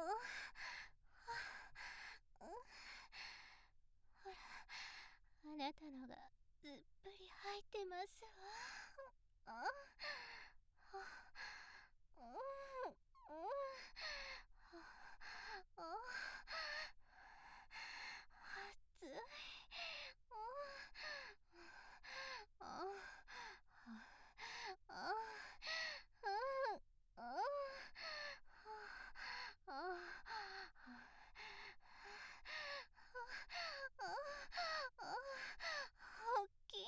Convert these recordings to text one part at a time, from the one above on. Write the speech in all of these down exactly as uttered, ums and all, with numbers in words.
ほら、あなたのがずっぷり入ってますわ。ああうんうんあ熱い。ああああ大きい。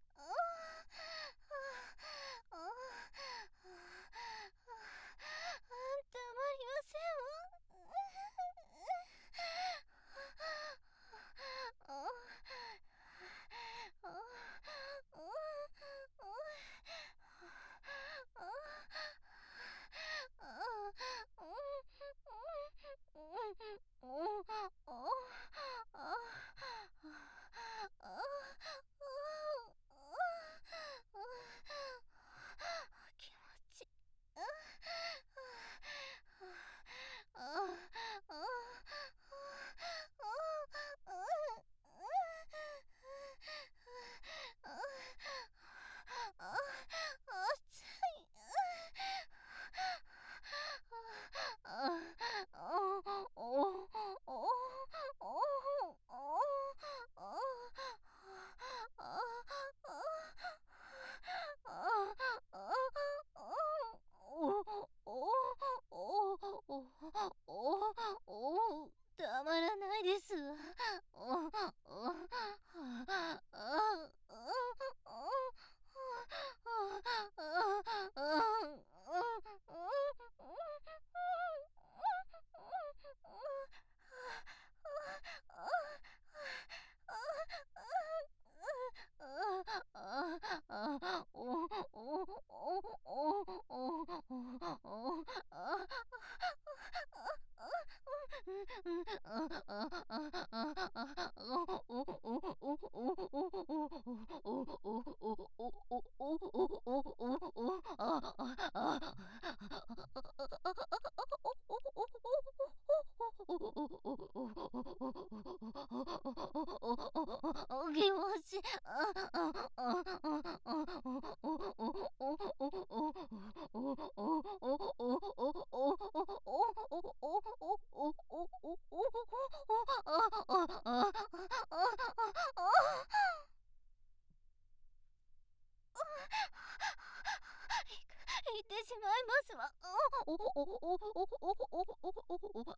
たまりませんわ。気持ちいい。たまらないですわ。気持ちいい。行ってしまいますわ。